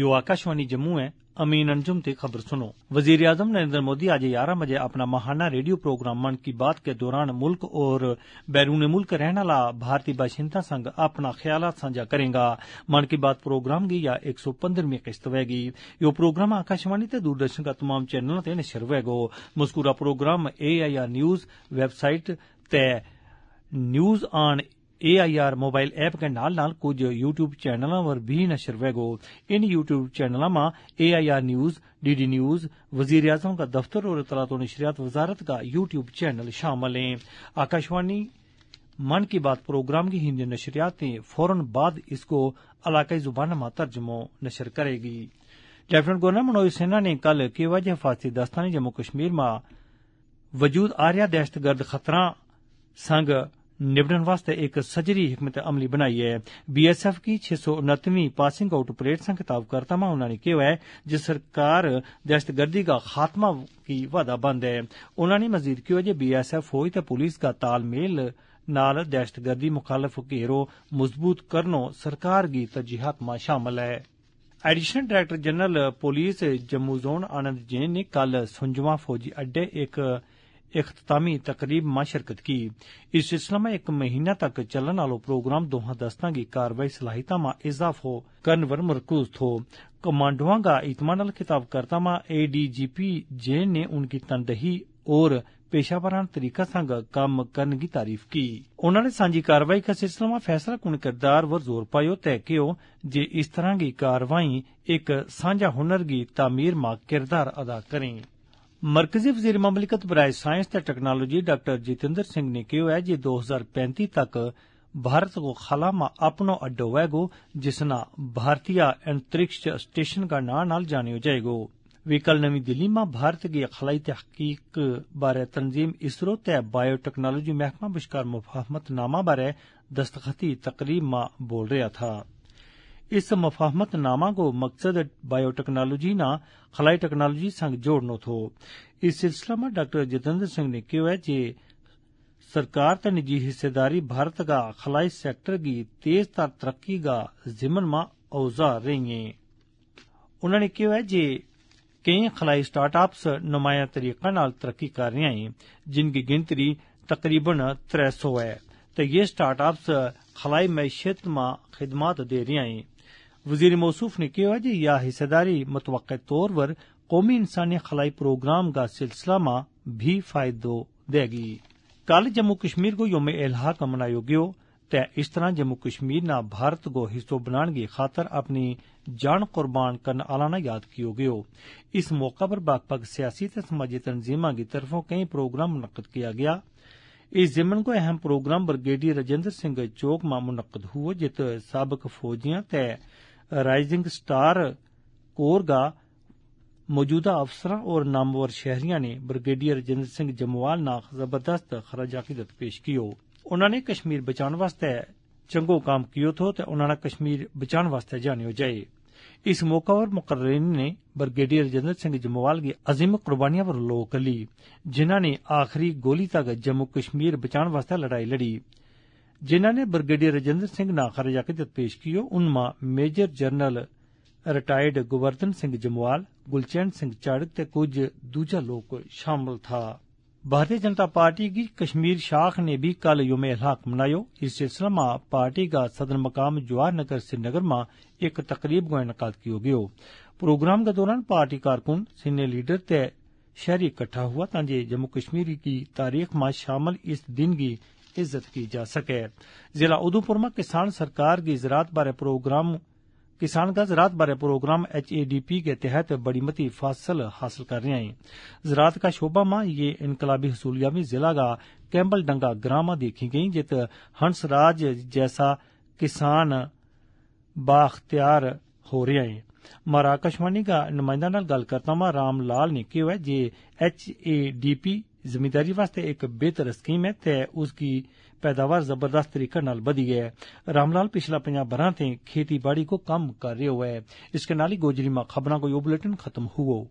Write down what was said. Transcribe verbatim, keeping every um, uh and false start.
यो आकाशवाणी जम्मू है। अमीन अंजुम ते खबर सुनो। वजीर आजम नरेंद्र मोदी आज ग्यारह बजे अपना माहाना रेडियो प्रोग्राम मन की बात के दौरान मुल्क और बैरून मुल्क रहने वाला भारतीय बाशिंदा संग अपना ख्याल साझा करेगा। मन की बात प्रोग्राम की या एक सौ पंद्रहवीं किस्त होगी। यो प्रोग्राम आकाशवाणी ते दूरदर्शन का तमाम चैनलों ते नशर होगो। मस्कूरा program A I R news website ते news on A I R mobile app के नाल नाल कुछ यूट्यूब चैनलों पर भी नशर होगो। इन यूट्यूब चैनलों में A I R news, D D news, वजीर आजम का दफ्तर और इत्तलात व नशरियात वजारत का यूट्यूब चैनल शामिल हैं। आकाशवाणी मन की बात प्रोग्राम की हिंदी नशरियात फौरन बाद इसको इलाकाई जुबान में तर्जुमो नशर करेगी। लेफ्टिनेंट गवर्नर मनोज सिन्हा ने कल केवज हिफाजती दस्ताने जम्मू कश्मीर में वजूद आ रहा दहशतगर्द खतरा संग निबड़न वास्ते एक सजरी हिकमत अमली बनाई है। बी एस एफ की छह सौ उनतीसवीं पासिंग आउट परेड से खिताब करता में उन्होंने कहा है जिस सरकार दहशतगर्दी का खात्मा की वादा बंद है। उन्होंने मजीद कहा कि बी एस एफ फौज ते पुलिस का तालमेल नाल दहशतगर्दी मुखालफ घेरो मजबूत करनो सरकार की तरजीहात में शामिल है। Additional director general police Jammu zone Anand Jain ने कल सुंजवा फौजी अड्डे एक इख्तितामी तकरीब में शिरकत की। इस सिलसिले में एक महीना तक चलन वालो प्रोग्राम दोहा दस्ता की कार्रवाई सलाहियत में इजाफो करने पर मरकूज थो। कमांडों का इत्मीनान खिताब करता में A D G P Jain ने उनकी तनदही और पेशावराना तरीका संग काम करने की तारीफ की। उन्होंने सांझी कार्रवाई का सिलसिला में फैसला कुन किरदार वर जोर पायो तय कियो जे इस तरह की कार्रवाई एक साझा हुनर की तामीर में किरदार अदा करें। मरकजी वजीर ममलिकत बराए साइंस ते टेक्नोलॉजी डॉक्टर जितेंद्र सिंह ने कहा है कि दो हजार पैंतीस तक भारत को खला में अपनो अड्डो होगो जिसना भारतीय अंतरिक्ष स्टेशन का नाम नाल जानियो जाएगो। वे कल नवी दिल्ली में भारत की खलाई तहकीक बारे तंजीम इसरो ते बायोटेक्नोलॉजी महकमा बश्कार मुफाहमतनामा बारे दस्तखती तकरीब में बोल रहा था। इस मुफाहमतनामा को मकसद बायोटेक्नोलॉजी ना खलाई टेक्नोलॉजी संग जोड़नो थो। इस सिलसिले में डॉक्टर जितेंद्र सिंह ने कहा है कि सरकार ते निजी हिस्सेदारी भारत का खलाई सेक्टर की तेज तर तरक्की का जिमन में औजार रही है। उन्होंने कहा है कि कई खलाई स्टार्टअप्स नुमाया तरीका नाल तरक्की कर रहे हैं जिनकी गिनती तकरीबन त्रै सौ है तो ये स्टार्टअप्स खलाई मैशियत में खिदमात दे रहे हैं। वजीर मौसूफ ने कहा कि यह हिस्सेदारी मुतवक्किल तौर पर कौमी इंसानी खलाई प्रोग्राम का सिलसिला में भी फायदो देगी। कल जम्मू कश्मीर को योम इल्हाक मनायो गयो ते इस तरह जम्मू कश्मीर ना भारत को हिस्सो बनाने की खातर अपनी जान कुर्बान करने आलाना याद कियो गयो। इस मौका पर बक बक सियासी ते समाजी तंजीमां की तरफों कई प्रोग्राम मुनक्कद किया गया। इस जिमन को अहम प्रोग्राम ब्रिगेडियर राजेंद्र सिंह चौक में मुनक्कद हुआ जित साबिक फौजियां ते राइजिंग स्टार कोर का मौजूदा अफसर और नामवर शहरियां ने ब्रिगेडियर राजेंद्र सिंह जमवाल ना जबरदस्त खराज अकीदत पेश कियो। उन्होंने कश्मीर बचाने वास्ते चंगो काम कियो थो ते उन्होंने कश्मीर बचाने वास्ते जानियो जाए। इस मौका पर मुकर्रीन ने ब्रिगेडियर राजेंद्र सिंह जमवाल की अजीम कुर्बानियां पर लो कली जिन्हों ने आखिरी गोली तक जम्मू कश्मीर बचाने वास्ते लड़ाई लड़ी। जिन्हों ने ब्रिगेडियर राजेंद्र सिंह ना खराज अकीदत पेश कियो उनमें major general retired Govardhan Singh Jamwal, Gulchain Singh Charak ते कुछ दूजा लोग शामिल था। भारतीय जनता पार्टी की कश्मीर शाख ने भी कल योम इल्हाक मनायो। इस सिलसिले में पार्टी का सदर मकाम जवाहर नगर श्रीनगर में एक तकरीब का इनकाद किया गयो। प्रोग्राम के दौरान पार्टी कारकुन सीनियर लीडर ते शहरी इकट्ठा हुआ ताकि जम्मू कश्मीर की तारीख में शामिल इस दिन की इज्जत की जा सके। जिला उधमपुर में किसान सरकार की ज़राअत बारे प्रोग्राम किसान का ज़राअत बारे program H A D P के तहत बड़ी मती फसल हासिल कर रहे हैं। ज़राअत का शोबा में ये इनकलाबी हसूलिया भी जिला का कैम्बल डंगा ग्राम देखी गई जित हंसराज जैसा किसान बाख्तियार हो रहे हैं। मारा आकाशवाणी का नुमाइंदा नाल गल करता मा राम लाल ने कहा जे एच ए डी पी जिम्मेदारी वास्ते एक बेहतर स्कीम है ते उसकी पैदावार जबरदस्त तरीके नाल बधी है। रामलाल पिछला पंजा बरह ते खेती बाड़ी को कम कर रहे हुए है। इसके नाल ही गोजरी में खबरों को यो बुलेटिन खत्म हुआ।